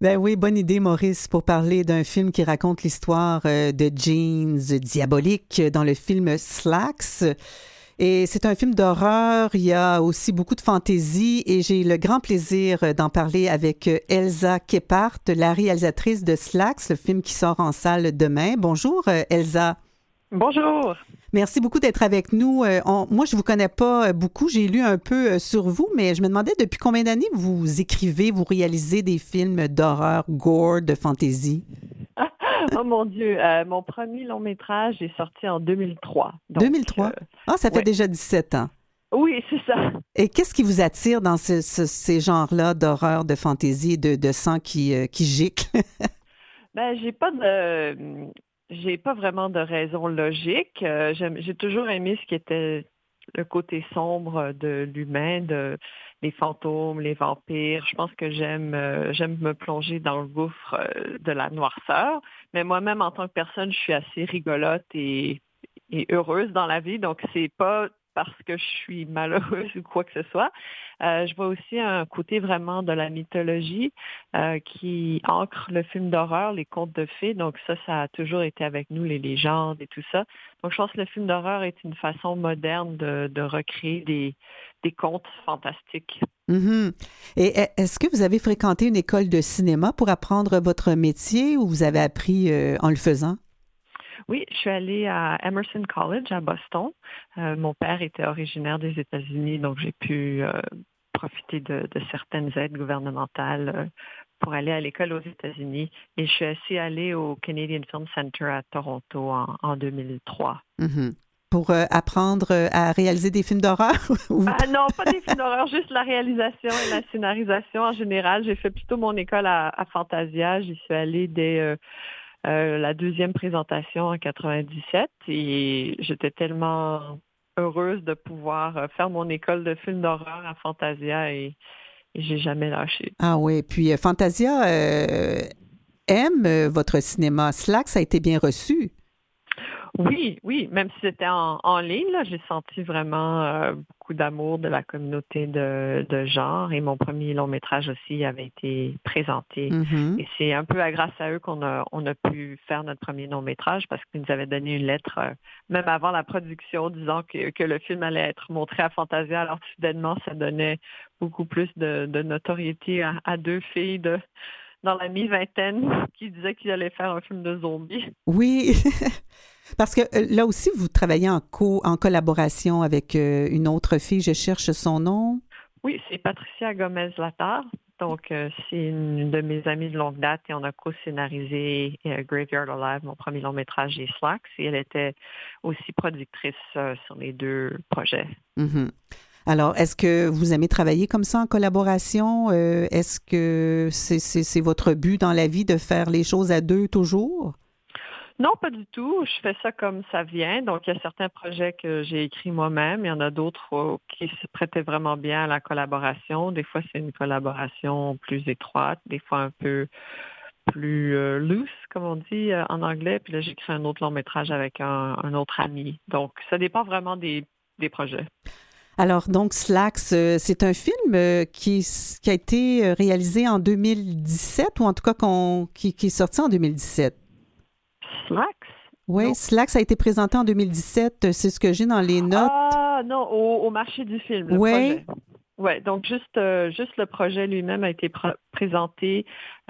Ben oui, bonne idée, Maurice, pour parler d'un film qui raconte l'histoire de Jeans diabolique dans le film Slacks. Et c'est un film d'horreur, il y a aussi beaucoup de fantaisie et j'ai le grand plaisir d'en parler avec Elsa Kephart, la réalisatrice de Slacks, le film qui sort en salle demain. Bonjour Elsa. Bonjour. Merci beaucoup d'être avec nous. Moi, je vous connais pas beaucoup, j'ai lu un peu sur vous, mais je me demandais depuis combien d'années vous écrivez, vous réalisez des films d'horreur, gore, de fantaisie? Oh mon Dieu, mon premier long métrage est sorti en 2003. Donc, 2003? Ça fait ouais. déjà 17 ans. Oui, c'est ça. Et qu'est-ce qui vous attire dans ces genres-là d'horreur, de fantaisie, de sang qui gicle? Ben, j'ai pas vraiment de raison logique. J'ai toujours aimé ce qui était le côté sombre de l'humain, les fantômes, les vampires. Je pense que j'aime me plonger dans le gouffre de la noirceur. Mais moi-même, en tant que personne, je suis assez rigolote et heureuse dans la vie. Donc, c'est pas parce que je suis malheureuse ou quoi que ce soit. Je vois aussi un côté vraiment de la mythologie qui ancre le film d'horreur, les contes de fées. Donc ça a toujours été avec nous, les légendes et tout ça. Donc je pense que le film d'horreur est une façon moderne de recréer des contes fantastiques. Mm-hmm. Et est-ce que vous avez fréquenté une école de cinéma pour apprendre votre métier ou vous avez appris en le faisant? Oui, je suis allée à Emerson College à Boston. Mon père était originaire des États-Unis, donc j'ai pu profiter de certaines aides gouvernementales pour aller à l'école aux États-Unis. Et je suis aussi allée au Canadian Film Center à Toronto en 2003. Mm-hmm. Pour apprendre à réaliser des films d'horreur? Ah non, pas des films d'horreur, juste la réalisation et la scénarisation en général. J'ai fait plutôt mon école à Fantasia. J'y suis allée dès la deuxième présentation en 97 et j'étais tellement heureuse de pouvoir faire mon école de films d'horreur à Fantasia et j'ai jamais lâché. Ah oui, puis Fantasia aime votre cinéma. Slacks a été bien reçu. Oui, même si c'était en ligne, là, j'ai senti vraiment beaucoup d'amour de la communauté de genre et mon premier long métrage aussi avait été présenté. Mm-hmm. Et c'est un peu grâce à eux qu'on a pu faire notre premier long métrage parce qu'ils nous avaient donné une lettre, même avant la production, disant que le film allait être montré à Fantasia. Alors soudainement, ça donnait beaucoup plus de notoriété à deux filles dans la mi-vingtaine qui disaient qu'ils allaient faire un film de zombies. Oui, parce que là aussi, vous travaillez en collaboration avec une autre fille, je cherche son nom. Oui, c'est Patricia Gomez-Latard. Donc, c'est une de mes amies de longue date et on a co-scénarisé Graveyard Alive, mon premier long métrage et Slacks. Et elle était aussi productrice sur les deux projets. Mm-hmm. Alors, est-ce que vous aimez travailler comme ça en collaboration? Est-ce que c'est votre but dans la vie de faire les choses à deux toujours? Non, pas du tout. Je fais ça comme ça vient. Donc, il y a certains projets que j'ai écrits moi-même. Il y en a d'autres qui se prêtaient vraiment bien à la collaboration. Des fois, c'est une collaboration plus étroite, des fois un peu plus loose, comme on dit en anglais. Puis là, j'écris un autre long métrage avec un autre ami. Donc, ça dépend vraiment des projets. Alors, donc, Slacks, c'est un film qui a été réalisé en 2017 ou en tout cas qui est sorti en 2017. Slacks? Oui, Non. Slacks a été présenté en 2017, c'est ce que j'ai dans les notes. Ah non, au marché du film, le projet. Oui, donc juste le projet lui-même a été présenté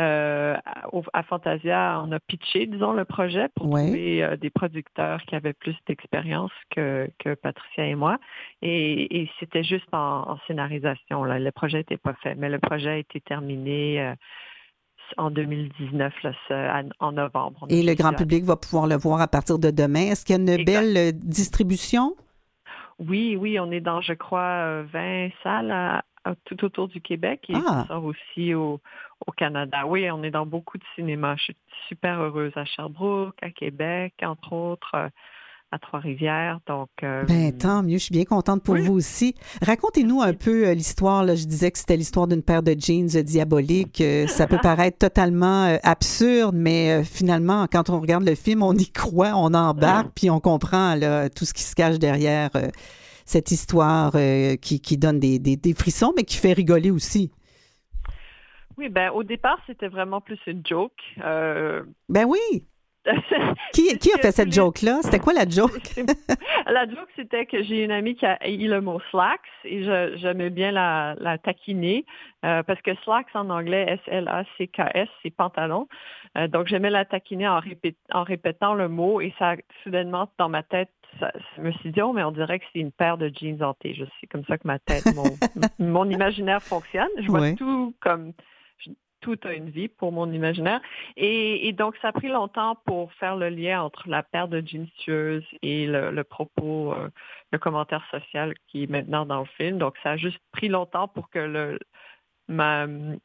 à Fantasia. On a pitché, disons, le projet pour trouver des producteurs qui avaient plus d'expérience que Patricia et moi. Et c'était juste en scénarisation. Là. Le projet n'était pas fait, mais le projet a été terminé en 2019, là, en novembre. Et le grand public va pouvoir le voir à partir de demain. Est-ce qu'il y a une belle distribution? Oui, on est dans, je crois, 20 salles tout autour du Québec et ça sort aussi au Canada. Oui, on est dans beaucoup de cinémas. Je suis super heureuse à Sherbrooke, à Québec, entre autres, à Trois-Rivières. Donc, tant mieux, je suis bien contente pour vous aussi. Racontez-nous un peu l'histoire. Là, je disais que c'était l'histoire d'une paire de jeans diaboliques. Ça peut paraître totalement absurde, mais finalement, quand on regarde le film, on y croit, on embarque, puis on comprend là, tout ce qui se cache derrière cette histoire qui donne des frissons, mais qui fait rigoler aussi. Oui, ben au départ, c'était vraiment plus une joke. Ben oui! Qui a fait cette joke-là? C'était quoi la joke? La joke, c'était que j'ai une amie qui a eu le mot slacks et j'aimais bien la taquiner parce que slacks en anglais, S-L-A-C-K-S, c'est pantalon. Donc, j'aimais la taquiner en répétant le mot et ça, soudainement, dans ma tête, ça me suis dit, oh, mais on dirait que c'est une paire de jeans hantés. C'est comme ça que ma tête, mon imaginaire fonctionne. Je vois Ouais. tout comme... Tout a une vie pour mon imaginaire. Et donc, ça a pris longtemps pour faire le lien entre la paire de jeans tueuses et le propos, le commentaire social qui est maintenant dans le film. Donc, ça a juste pris longtemps pour que ma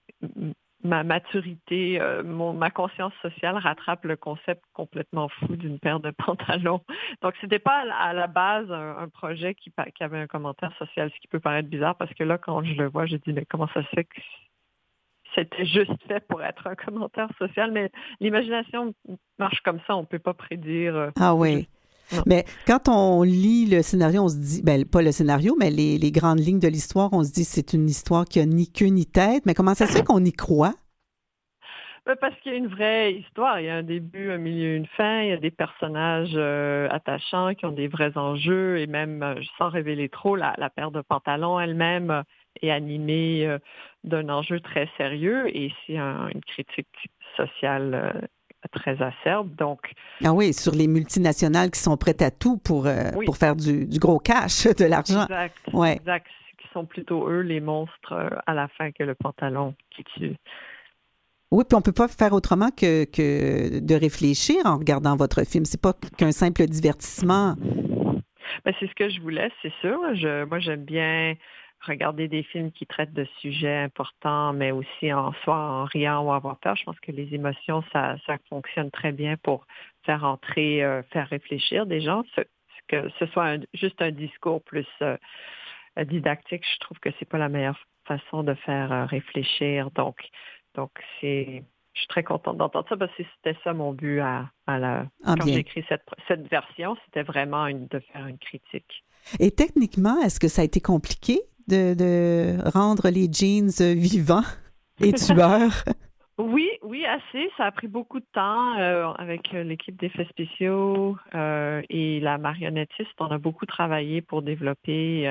maturité, ma conscience sociale rattrape le concept complètement fou d'une paire de pantalons. Donc, c'était pas à la base un projet qui avait un commentaire social, ce qui peut paraître bizarre parce que là, quand je le vois, je dis, mais comment ça se fait que c'était juste fait pour être un commentaire social, mais l'imagination marche comme ça, on ne peut pas prédire. Ah oui. Mais quand on lit le scénario, on se dit, ben pas le scénario, mais les grandes lignes de l'histoire, on se dit c'est une histoire qui a ni queue ni tête. Mais comment ça se fait qu'on y croit? Parce qu'il y a une vraie histoire. Il y a un début, un milieu, une fin. Il y a des personnages attachants qui ont des vrais enjeux et même, sans révéler trop, la paire de pantalons elle-même est animée d'un enjeu très sérieux et c'est une critique sociale très acerbe. Donc, Ah oui, sur les multinationales qui sont prêtes à tout pour oui, faire du gros cash, de l'argent. exact, Ouais. exact. Qui sont plutôt eux les monstres à la fin que le pantalon qui tue. Oui, puis on peut pas faire autrement que de réfléchir en regardant votre film. C'est pas qu'un simple divertissement. Ben, c'est ce que je voulais, c'est sûr. Moi, j'aime bien regarder des films qui traitent de sujets importants, mais aussi soit en riant ou avoir peur. Je pense que les émotions, ça fonctionne très bien pour faire entrer, faire réfléchir des gens. Que ce soit juste un discours plus didactique, je trouve que c'est pas la meilleure façon de faire réfléchir. Donc je suis très contente d'entendre ça parce que c'était ça mon but quand j'ai écrit cette version, c'était vraiment de faire une critique. Et techniquement, est-ce que ça a été compliqué de rendre les jeans vivants et tueurs? Oui, assez. Ça a pris beaucoup de temps avec l'équipe d'effets spéciaux et la marionnettiste. On a beaucoup travaillé pour développer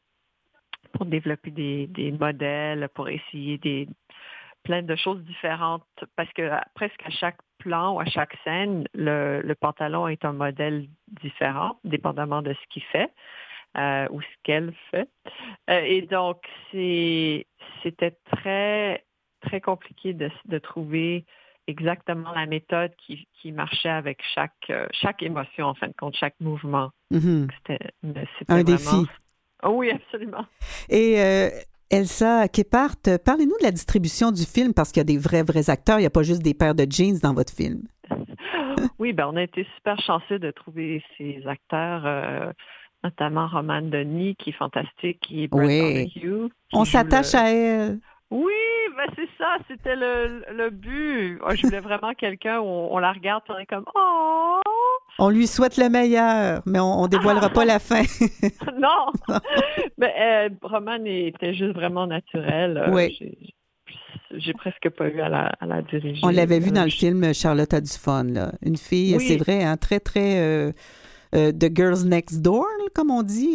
des modèles, pour essayer plein de choses différentes parce que presque à chaque plan ou à chaque scène, le pantalon est un modèle différent, dépendamment de ce qu'il fait ou ce qu'elle fait. Et donc, c'était très, très compliqué de trouver exactement la méthode qui marchait avec chaque émotion, en fin de compte, chaque mouvement. Mm-hmm. C'était un vraiment... défi. Oh oui, absolument. Et Elsa Kephart, parlez-nous de la distribution du film parce qu'il y a des vrais acteurs, il n'y a pas juste des paires de jeans dans votre film. Oui, on a été super chanceux de trouver ces acteurs, notamment Romane Denis, qui est fantastique, qui est Brett Donahue. On s'attache à elle. Oui, c'est ça, c'était le but. Je voulais vraiment quelqu'un où on la regarde et on est comme « Oh! » On lui souhaite le meilleur, mais on dévoilera pas la fin. Non! Mais Romane était juste vraiment naturelle. Oui. J'ai presque pas eu à la diriger. On l'avait vu dans le film Charlotte a du fun, là. Une fille, c'est vrai, hein, très, très The Girls Next Door, là, comme on dit.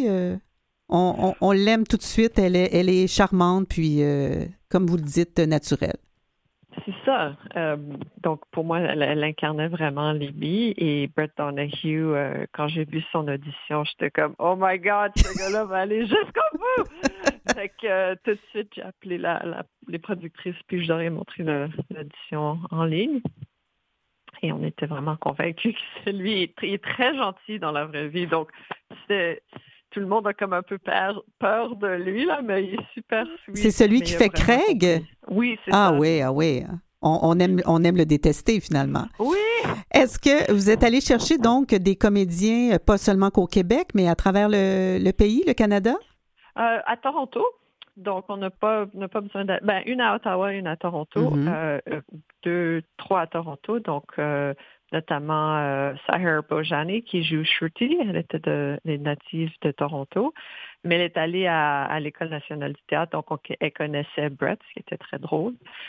On l'aime tout de suite. Elle est charmante, puis, comme vous le dites, naturelle. C'est ça. Donc, pour moi, elle incarnait vraiment Libby. Et Brett Donahue, quand j'ai vu son audition, j'étais comme « Oh my God, ce gars-là va aller jusqu'au bout! » Fait que tout de suite, j'ai appelé les productrices, puis je leur ai montré l'audition en ligne. Et on était vraiment convaincus que lui il est très gentil dans la vraie vie. Donc, tout le monde a comme un peu peur de lui, là, mais il est super sweet. C'est celui qui fait Craig? Oui, c'est ça. Ah oui. On aime le détester, finalement. Oui! Est-ce que vous êtes allé chercher, donc, des comédiens, pas seulement qu'au Québec, mais à travers le pays, le Canada? À Toronto. Donc, on n'a pas besoin une à Ottawa, une à Toronto, mm-hmm. 3 à Toronto. Donc, notamment Sahar Bojani qui joue Shruti. Elle était les natives de Toronto, mais elle est allée à l'École nationale du théâtre, donc elle connaissait Brett, ce qui était très drôle.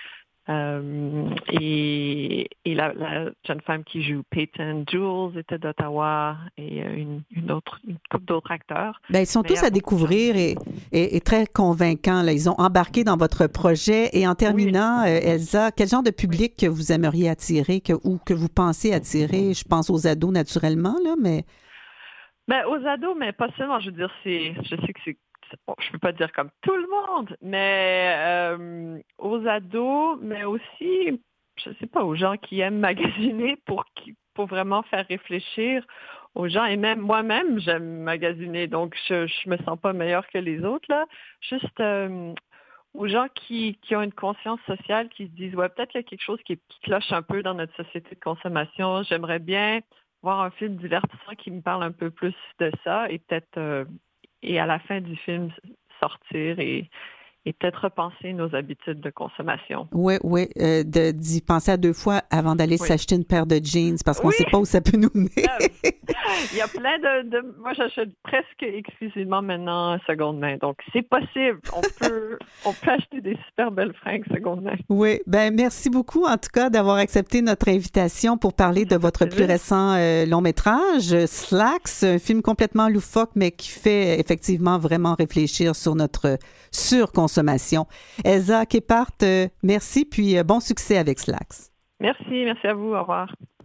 Et la jeune femme qui joue Peyton Jules était d'Ottawa et une couple d'autres acteurs. Bien, ils sont tous à découvrir et très convaincants. Là. Ils ont embarqué dans votre projet. Et en terminant, oui. Elsa, quel genre de public que vous aimeriez attirer ou que vous pensez attirer? Je pense aux ados naturellement, là, mais... Ben, aux ados, mais pas seulement. Je veux dire, je sais que je peux pas dire comme tout le monde, mais aux ados, mais aussi, je sais pas, aux gens qui aiment magasiner pour vraiment faire réfléchir aux gens. Et même moi-même, j'aime magasiner, donc je me sens pas meilleure que les autres, là. Juste aux gens qui ont une conscience sociale, qui se disent, ouais, peut-être qu'il y a quelque chose qui cloche un peu dans notre société de consommation. J'aimerais bien voir un film divertissant qui me parle un peu plus de ça et peut-être... et à la fin du film, sortir et peut-être repenser nos habitudes de consommation. Oui, d'y penser à 2 fois avant d'aller s'acheter une paire de jeans parce qu'on ne sait pas où ça peut nous mener. Il y a plein moi, j'achète presque exclusivement maintenant seconde main. Donc, c'est possible. On peut acheter des super belles fringues seconde main. Oui, bien, merci beaucoup, en tout cas, d'avoir accepté notre invitation pour parler de votre plus récent long-métrage, Slacks, un film complètement loufoque, mais qui fait effectivement vraiment réfléchir sur notre surconsommation. Elsa Kephart, merci, puis bon succès avec Slacks. Merci à vous. Au revoir.